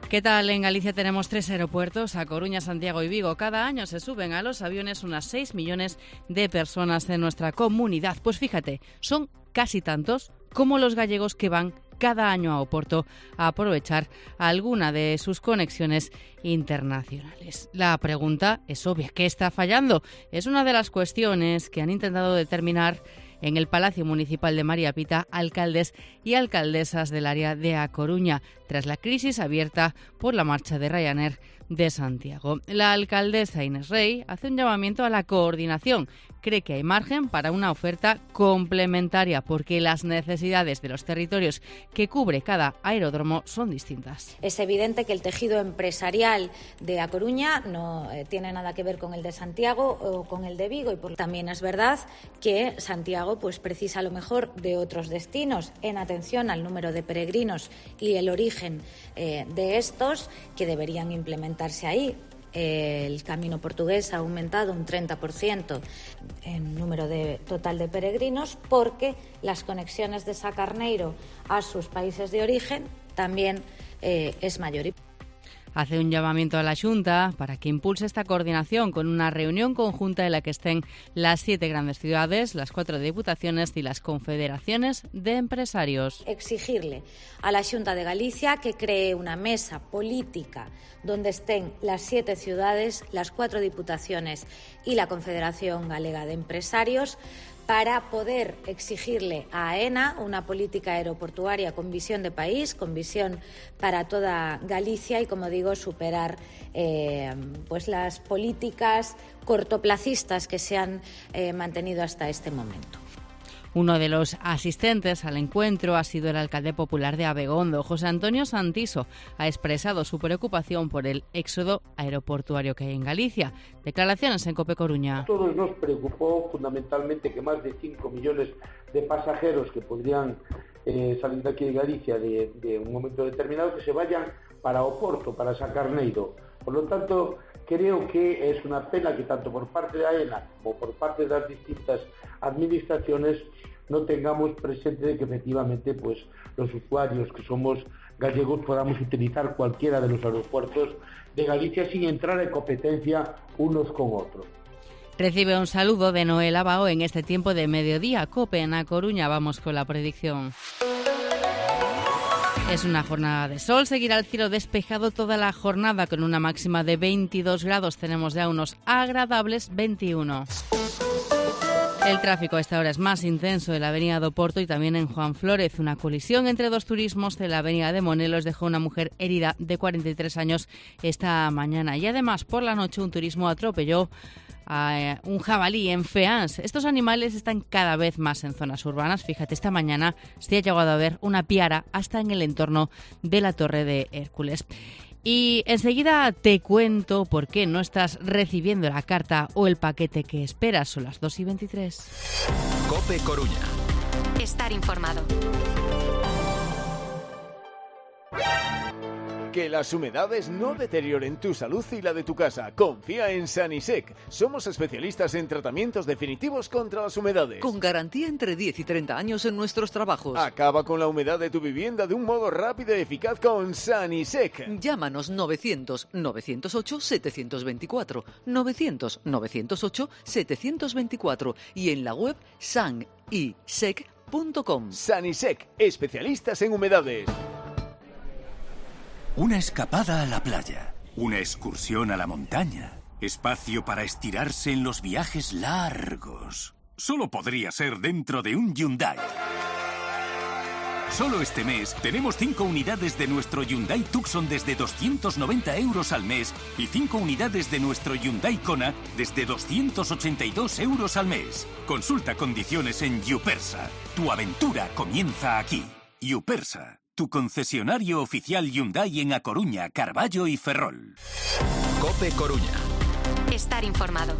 ¿Qué tal? En Galicia tenemos 3 aeropuertos, A Coruña, Santiago y Vigo. Cada año se suben a los aviones unas 6 millones de personas en nuestra comunidad. Pues fíjate, son casi tantos como los gallegos que van cada año a Oporto a aprovechar alguna de sus conexiones internacionales. La pregunta es obvia, ¿qué está fallando? Es una de las cuestiones que han intentado determinar en el Palacio Municipal de María Pita alcaldes y alcaldesas del área de A Coruña, tras la crisis abierta por la marcha de Ryanair de Santiago. La alcaldesa Inés Rey hace un llamamiento a la coordinación. Cree que hay margen para una oferta complementaria porque las necesidades de los territorios que cubre cada aeródromo son distintas. Es evidente que el tejido empresarial de A Coruña no tiene nada que ver con el de Santiago o con el de Vigo, y también es verdad que Santiago precisa a lo mejor de otros destinos en atención al número de peregrinos y el origen de estos que deberían implementarse ahí. El camino portugués ha aumentado un 30% en número total de peregrinos porque las conexiones de Sacarneiro a sus países de origen también es mayor. Hace un llamamiento a la Xunta para que impulse esta coordinación con una reunión conjunta en la que estén las 7 grandes ciudades, las 4 diputaciones y las confederaciones de empresarios. Exigirle a la Xunta de Galicia que cree una mesa política donde estén las 7 ciudades, las 4 diputaciones y la Confederación Galega de Empresarios, para poder exigirle a AENA una política aeroportuaria con visión de país, con visión para toda Galicia y, como digo, superar las políticas cortoplacistas que se han mantenido hasta este momento. Uno de los asistentes al encuentro ha sido el alcalde popular de Abegondo, José Antonio Santiso. Ha expresado su preocupación por el éxodo aeroportuario que hay en Galicia. Declaraciones en COPE Coruña. A todos nos preocupó fundamentalmente que más de 5 millones de pasajeros que podrían salir de aquí de Galicia de un momento determinado que se vayan para Oporto, para Sacarneiro. Por lo tanto, creo que es una pena que tanto por parte de AENA como por parte de las distintas administraciones no tengamos presente de que efectivamente los usuarios que somos gallegos podamos utilizar cualquiera de los aeropuertos de Galicia sin entrar en competencia unos con otros. Recibe un saludo de Noel Abao en este tiempo de mediodía. COPE en A Coruña. Vamos con la predicción. Es una jornada de sol, seguirá el cielo despejado toda la jornada con una máxima de 22 grados, tenemos ya unos agradables 21. El tráfico a esta hora es más intenso en la avenida de Oporto y también en Juan Flórez. Una colisión entre dos turismos en la avenida de Monelos dejó una mujer herida de 43 años esta mañana. Y además, por la noche, un turismo atropelló a un jabalí en Feans. Estos animales están cada vez más en zonas urbanas. Fíjate, esta mañana se ha llegado a ver una piara hasta en el entorno de la Torre de Hércules. Y enseguida te cuento por qué no estás recibiendo la carta o el paquete que esperas. Son las 2:23. COPE Coruña. Estar informado. Que las humedades no deterioren tu salud y la de tu casa. Confía en Sanisec. Somos especialistas en tratamientos definitivos contra las humedades. Con garantía entre 10 y 30 años en nuestros trabajos. Acaba con la humedad de tu vivienda de un modo rápido y eficaz con Sanisec. Llámanos 900-908-724. 900-908-724. Y en la web sanisec.com. Sanisec, especialistas en humedades. Una escapada a la playa, una excursión a la montaña, espacio para estirarse en los viajes largos. Solo podría ser dentro de un Hyundai. Solo este mes tenemos 5 unidades de nuestro Hyundai Tucson desde 290 euros al mes y 5 unidades de nuestro Hyundai Kona desde 282 euros al mes. Consulta condiciones en Yupersa. Tu aventura comienza aquí. Yupersa. Tu concesionario oficial Hyundai en A Coruña, Carballo y Ferrol. COPE Coruña. Estar informado.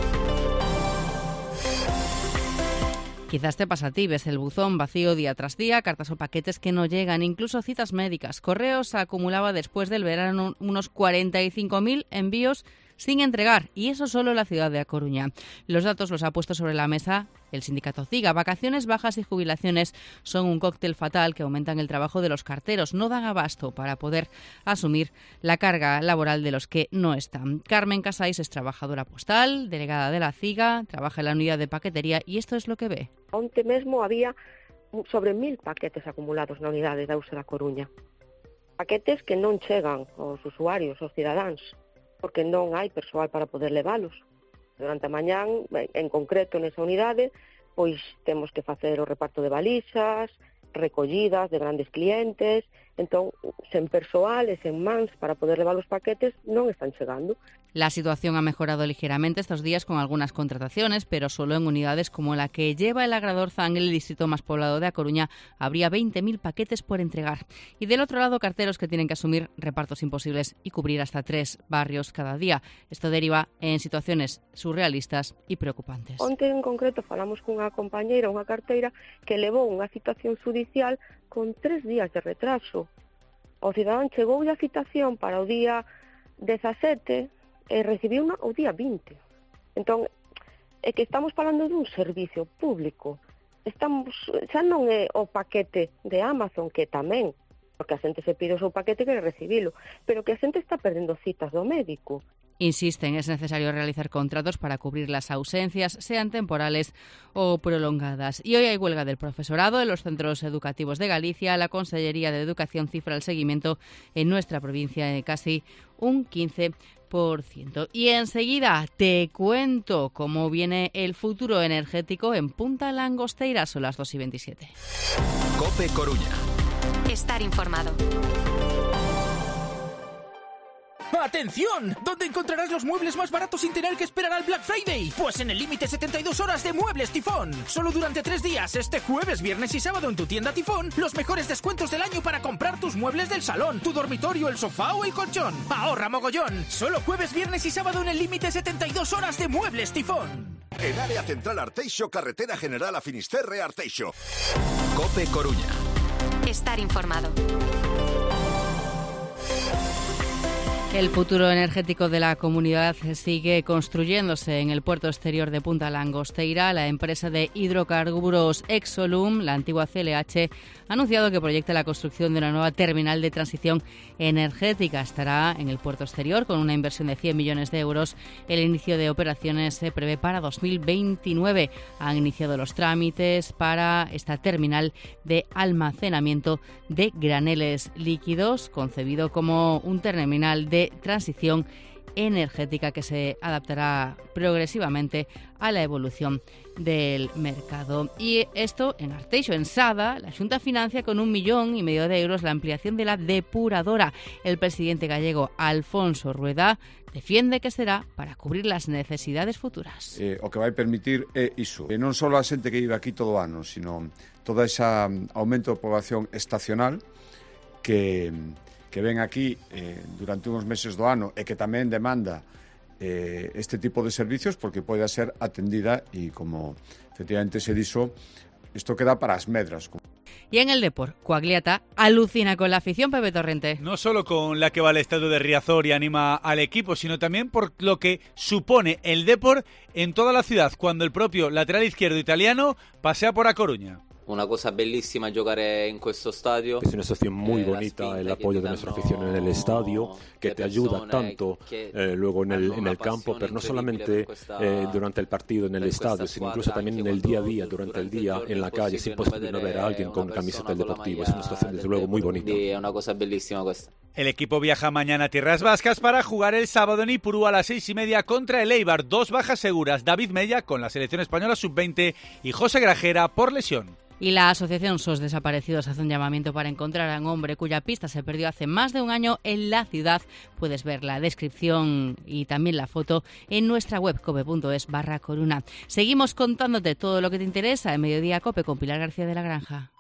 Quizás te pasa a ti, ves el buzón vacío día tras día, cartas o paquetes que no llegan, incluso citas médicas. Correos acumulaba después del verano unos 45.000 envíos sin entregar, y eso solo en la ciudad de A Coruña. Los datos los ha puesto sobre la mesa el sindicato CIGA. Vacaciones, bajas y jubilaciones son un cóctel fatal que aumentan el trabajo de los carteros. No dan abasto para poder asumir la carga laboral de los que no están. Carmen Casais es trabajadora postal, delegada de la CIGA, trabaja en la unidad de paquetería y esto es lo que ve. Onte mesmo había sobre 1000 paquetes acumulados na unidade da USE da Coruña. Paquetes que non chegan aos usuarios, aos cidadáns, porque non hai persoal para poder leválos. Durante a mañán, en concreto nesa unidade, pois temos que facer o reparto de valixas, recollidas de grandes clientes, entón, sen persoal e sen mans para poder levar os paquetes non están chegando. La situación ha mejorado ligeramente estos días con algunas contrataciones, pero solo en unidades como la que lleva el Agrador Zang, el distrito más poblado de A Coruña, habría 20.000 paquetes por entregar. Y del otro lado, carteros que tienen que asumir repartos imposibles y cubrir hasta 3 barrios cada día. Esto deriva en situaciones surrealistas y preocupantes. Onte en concreto falamos cunha compañeira, unha carteira, que levou unha citación judicial con 3 días de retraso. O cidadán chegou a citación para o día 17 e recibiu o día 20. Entón, é que estamos falando dun servicio público. Xa non é o paquete de Amazon, que tamén, porque a xente se pide o seu paquete que recibilo, pero que a xente está perdendo citas do médico. Insisten, es necesario realizar contratos para cubrir las ausencias, sean temporales o prolongadas. Y hoy hay huelga del profesorado en los centros educativos de Galicia. La Consellería de Educación cifra el seguimiento en nuestra provincia de casi un 15%. Y enseguida te cuento cómo viene el futuro energético en Punta Langosteira. Son las 2:27. COPE Coruña. Estar informado. ¡Atención! ¿Dónde encontrarás los muebles más baratos sin tener que esperar al Black Friday? Pues en el límite 72 horas de Muebles Tifón. Solo durante 3 días, este jueves, viernes y sábado en tu tienda Tifón, los mejores descuentos del año para comprar tus muebles del salón, tu dormitorio, el sofá o el colchón. ¡Ahorra mogollón! Solo jueves, viernes y sábado en el límite 72 horas de Muebles Tifón. En área central Arteixo, carretera general a Finisterre Arteixo. COPE Coruña. Estar informado. El futuro energético de la comunidad sigue construyéndose en el puerto exterior de Punta Langosteira. La empresa de hidrocarburos Exolum, la antigua CLH, ha anunciado que proyecta la construcción de una nueva terminal de transición energética. Estará en el puerto exterior con una inversión de 100 millones de euros. El inicio de operaciones se prevé para 2029. Han iniciado los trámites para esta terminal de almacenamiento de graneles líquidos, concebido como un terminal de transición energética que se adaptará progresivamente a la evolución del mercado. Y esto en Arteixo, en Sada, la Xunta financia con 1,5 millones de euros la ampliación de la depuradora. El presidente gallego Alfonso Rueda defiende que será para cubrir las necesidades futuras. O que vai permitir é iso, non só a xente que vive aquí todo o ano, sino todo ese aumento de poboación estacional que ven aquí durante uns meses do ano e que tamén demanda este tipo de servicios porque pode ser atendida e, como efectivamente se dixo, isto queda para as medras. Y en el Depor, Coagliata alucina con la afición, Pepe Torrente. No solo con la que va al estadio de Riazor y anima al equipo, sino también por lo que supone el Depor en toda la ciudad, cuando el propio lateral izquierdo italiano pasea por A Coruña. Una cosa bellísima giocare in questo stadio. Es una situación muy bonita el apoyo de nuestra afición en el estadio, que te ayuda tanto luego en el campo, pero no solamente durante el partido en el estadio, sino incluso también en el día a día, durante el día en la calle. Es imposible no ver a alguien con camiseta del Deportivo. Es una situación desde luego muy bonita. Es una cosa bellísima questa. El equipo viaja mañana a Tierras Vascas para jugar el sábado en Ipurú a las 6:30 contra el Eibar. 2 bajas seguras: David Mella con la selección española sub-20 y José Grajera por lesión. Y la asociación SOS Desaparecidos hace un llamamiento para encontrar a un hombre cuya pista se perdió hace más de un año en la ciudad. Puedes ver la descripción y también la foto en nuestra web cope.es/Coruna. Seguimos contándote todo lo que te interesa en Mediodía Cope con Pilar García de la Granja.